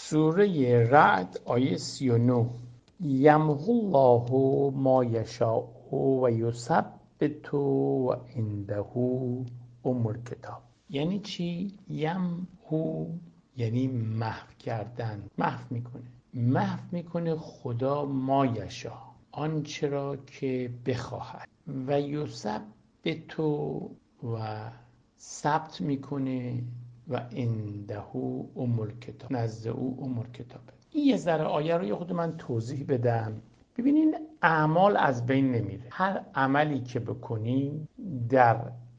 سوره رعد آیه 39 یمحو الله ما یشاء و یثبت و عنده ام الکتاب. یعنی چی؟ یمحو یعنی محو کردن، محو میکنه خدا ما یشاء، آنچه را که بخواهد، و یثبت و ثبت میکنه و عنده ام الکتاب، نزد او ام الکتابه. این یه ذره آیه رو خود من توضیح بدم. ببینین اعمال از بین نمیره. هر عملی که بکنیم در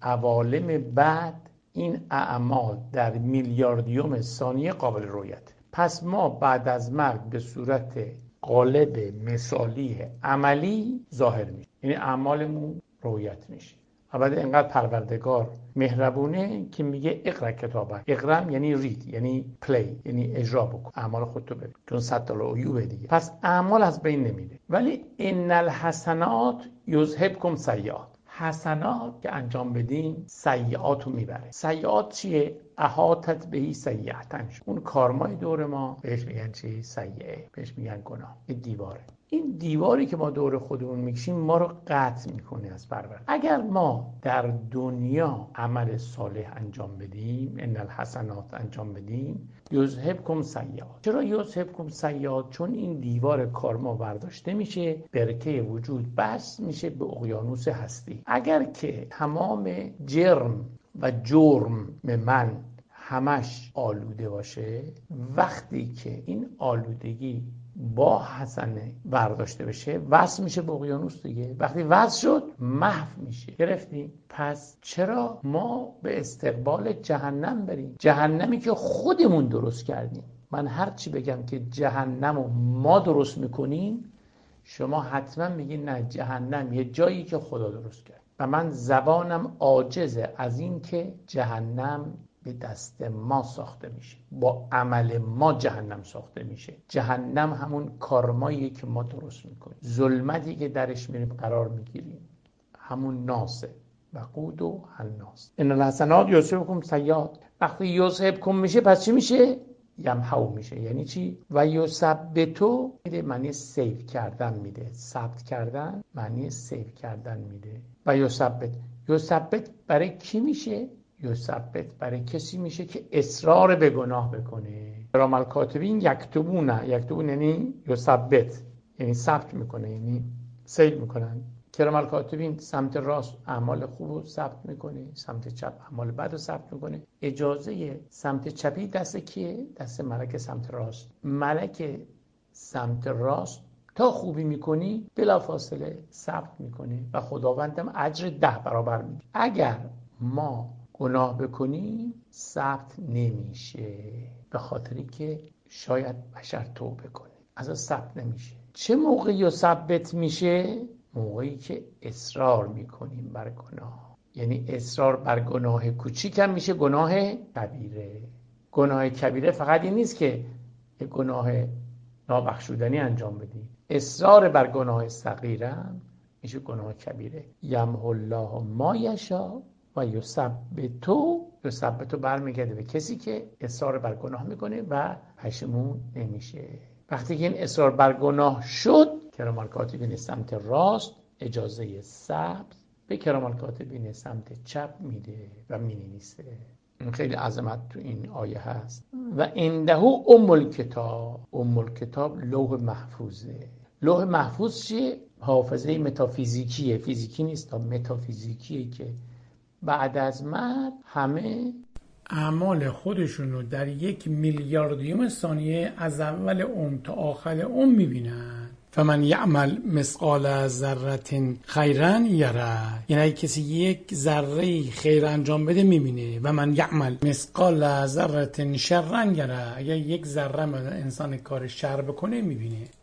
عوالم بعد این اعمال در میلیاردیوم ثانیه قابل رؤیت. پس ما بعد از مرگ به صورت قالب مثالی عملی ظاهر میشه، یعنی اعمالمون رؤیت میشه. البته اینقدر پروردگار مهربونه که میگه اقرا کتابک. اقرا یعنی رید، یعنی پلی، یعنی اجرا بکن، اعمال خودتو ببین، چون 100 تا عیوبه دیگه. پس اعمال از بین نمیره. ولی ان الحسنات یذهبکم سیئات، حسنات که انجام بدین سیئات رو میبره. سیئات چیه؟ احاطت بهی سیئتن، اون کارمای دور ما بهش میگن چی؟ سیئه، بهش میگن گناه. این دیواره، این دیواری که ما دور خودمون میکشیم ما رو قطع میکنه از پروردگار. اگر ما در دنیا عمل صالح انجام بدیم، ان الحسنات انجام بدیم، یذهبکم سیئات. چرا یذهبکم سیئات؟ چون این دیوار کارما برداشته میشه، برکه وجود بس میشه به اقیانوس هستی. اگر که تمام جرم و جرم من همش آلوده باشه، وقتی که این آلودگی با حسنه برداشته بشه وصل میشه به اقیانوس دیگه. وقتی وصل شد محو میشه. گرفتیم؟ پس چرا ما به استقبال جهنم بریم؟ جهنمی که خودمون درست کردیم. من هر چی بگم که جهنم رو ما درست میکنیم، شما حتما میگین نه، جهنم یه جایی که خدا درست کرد. و من زبانم عاجزه از این که جهنم به دست ما ساخته میشه، با عمل ما جهنم ساخته میشه. جهنم همون کارماییه که ما درست میکنیم، ظلمتی که درش میریم قرار میگیریم، همون ناسه وقود و الناس. ان الحسنات یذهبکم سیئات. وقتی یذهبکم میشه پس چی میشه؟ یمحو میشه. یعنی چی؟ و یثبتو میده معنی سیو کردن میده، ثبت کردن معنی سیو کردن میده. و یثبت برای کی میشه؟ یثبت برای کسی میشه که اصرار به گناه بکنه. کرام الکاتبین یکتبون یعنی یثبت، یعنی ثبت میکنه، یعنی سیو میکنن. کرام الکاتبین سمت راست اعمال خوب رو ثبت میکنه، سمت چپ اعمال بد رو ثبت میکنه. اجازه سمت چپی دست کیه؟ دست ملک سمت راست. ملک سمت راست تا خوبی میکنی بلافاصله ثبت میکنه و خداوندم اجر 10 برابر میده. اگر ما گناه بکنیم ثبت نمیشه، به خاطری که شاید بشر توبه کنه، از ثبت نمیشه. چه موقعی ثبت میشه؟ موقعی که اصرار میکنیم بر گناه. یعنی اصرار بر گناه کوچیک هم میشه گناه کبیره. گناه کبیره فقط این نیست که یک گناه نابخشودنی انجام بدی، اصرار بر گناه صغیرم میشه گناه کبیره. یمحو الله ما یشاء و یثبتو برمیگرده به کسی که اصرار بر گناه میکنه و پشیمون نمیشه. وقتی که این اصرار بر گناه شد، کرام الکاتبین سمت راست اجازه ثبت به کرام الکاتبین سمت چپ میده و مینویسه. این خیلی عظمت تو این آیه هست. و عنده ام الکتاب. ام الکتاب لوح محفوظه. لوح محفوظ چیه؟ حافظه متافیزیکیه، فیزیکی نیست، متافیزیکیه که بعد از مرگ همه اعمال خودشون رو در 1 میلیاردیوم ثانیه از اول عمر تا آخر عمر میبینن. فمن یعمل مثقال ذره خیرا یره. یعنی اگه کسی 1 ذره خیر انجام بده میبینه. و من یعمل مثقال ذره شرا یره. اگه 1 ذره انسان کار شر بکنه میبینه.